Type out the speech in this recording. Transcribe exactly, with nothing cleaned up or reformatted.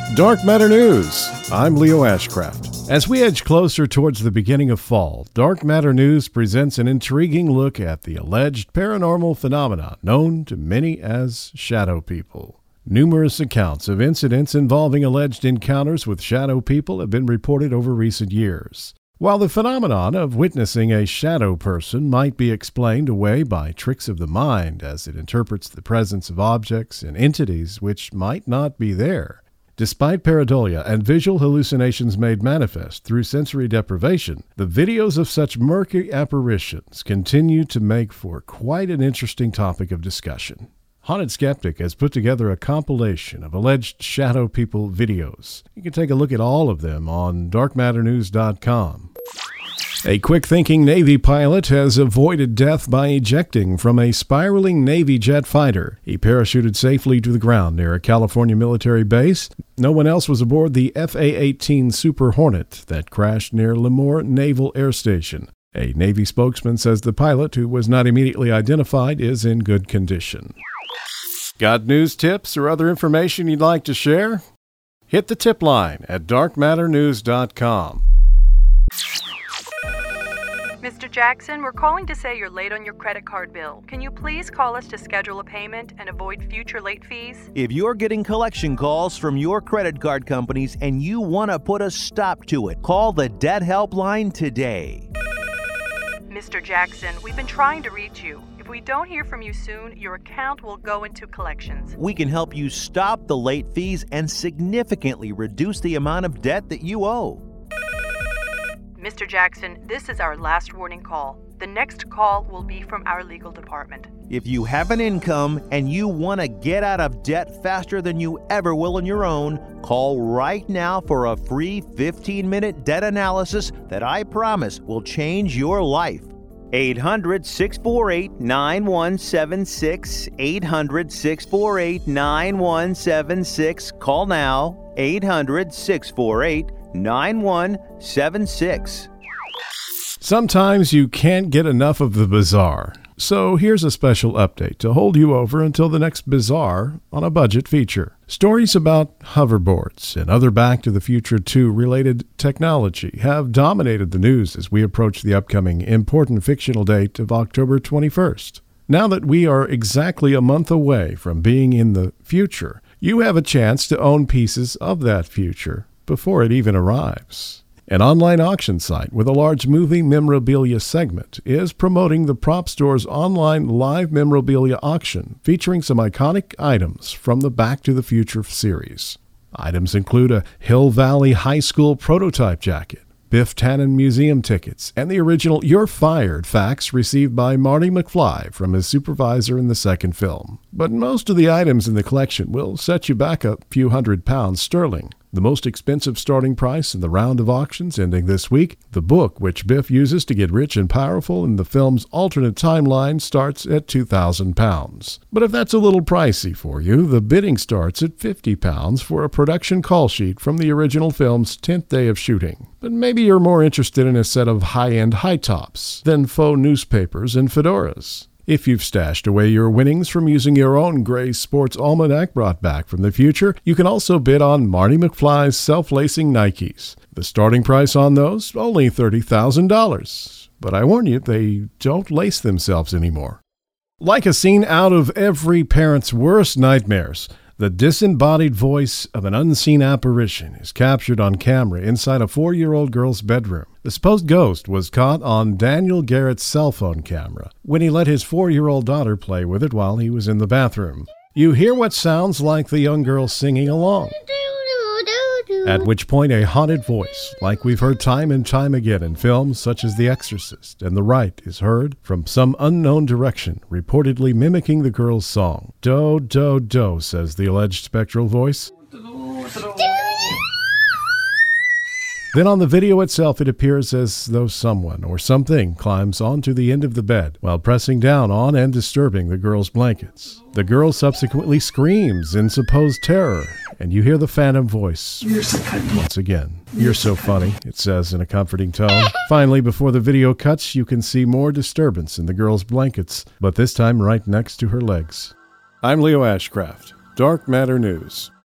Dark Matter News. I'm Leo Ashcraft. As we edge closer towards the beginning of fall, Dark Matter News presents an intriguing look at the alleged paranormal phenomenon known to many as shadow people. Numerous accounts of incidents involving alleged encounters with shadow people have been reported over recent years. While the phenomenon of witnessing a shadow person might be explained away by tricks of the mind as it interprets the presence of objects and entities which might not be there, despite pareidolia and visual hallucinations made manifest through sensory deprivation, the videos of such murky apparitions continue to make for quite an interesting topic of discussion. Haunted Skeptic has put together a compilation of alleged shadow people videos. You can take a look at all of them on dark matter news dot com. A quick-thinking Navy pilot has avoided death by ejecting from a spiraling Navy jet fighter. He parachuted safely to the ground near a California military base. No one else was aboard the F A eighteen Super Hornet that crashed near Lemoore Naval Air Station. A Navy spokesman says the pilot, who was not immediately identified, is in good condition. Got news tips or other information you'd like to share? Hit the tip line at dark matter news dot com. Mister Jackson, we're calling to say you're late on your credit card bill. Can you please call us to schedule a payment and avoid future late fees? If you're getting collection calls from your credit card companies and you want to put a stop to it, call the Debt Helpline today. Mister Jackson, we've been trying to reach you. If we don't hear from you soon, your account will go into collections. We can help you stop the late fees and significantly reduce the amount of debt that you owe. Mister Jackson, this is our last warning call. The next call will be from our legal department. If you have an income and you want to get out of debt faster than you ever will on your own, call right now for a free fifteen-minute debt analysis that I promise will change your life. eight hundred, six four eight, nine one seven six. eight hundred, six four eight, nine one seven six. Call now. eight hundred, six four eight, nine one seven six. Sometimes you can't get enough of the bizarre. So here's a special update to hold you over until the next Bizarre on a Budget feature. Stories about hoverboards and other Back to the Future two related technology have dominated the news as we approach the upcoming important fictional date of October twenty-first. Now that we are exactly a month away from being in the future, you have a chance to own pieces of that future before it even arrives. An online auction site with a large movie memorabilia segment is promoting the Prop Store's online live memorabilia auction featuring some iconic items from the Back to the Future series. Items include a Hill Valley High School prototype jacket, Biff Tannen museum tickets, and the original "You're Fired" fax received by Marty McFly from his supervisor in the second film. But most of the items in the collection will set you back a few hundred pounds sterling. The most expensive starting price in the round of auctions ending this week, the book which Biff uses to get rich and powerful in the film's alternate timeline, starts at two thousand pounds. But if that's a little pricey for you, the bidding starts at fifty pounds for a production call sheet from the original film's tenth day of shooting. But maybe you're more interested in a set of high-end high tops than faux newspapers and fedoras. If you've stashed away your winnings from using your own gray sports almanac brought back from the future, you can also bid on Marty McFly's self-lacing Nikes. The starting price on those, only thirty thousand dollars. But I warn you, they don't lace themselves anymore. Like a scene out of every parent's worst nightmares, the disembodied voice of an unseen apparition is captured on camera inside a four-year-old girl's bedroom. The supposed ghost was caught on Daniel Garrett's cell phone camera when he let his four-year-old daughter play with it while he was in the bathroom. You hear what sounds like the young girl singing along, at which point a haunted voice, like we've heard time and time again in films such as The Exorcist and The Rite, is heard from some unknown direction, reportedly mimicking the girl's song. Do, do, do, says the alleged spectral voice. Then on the video itself, it appears as though someone or something climbs onto the end of the bed while pressing down on and disturbing the girl's blankets. The girl subsequently screams in supposed terror, and you hear the phantom voice once again. "You're so funny," it says in a comforting tone. Finally, before the video cuts, you can see more disturbance in the girl's blankets, but this time right next to her legs. I'm Leo Ashcraft, Dark Matter News.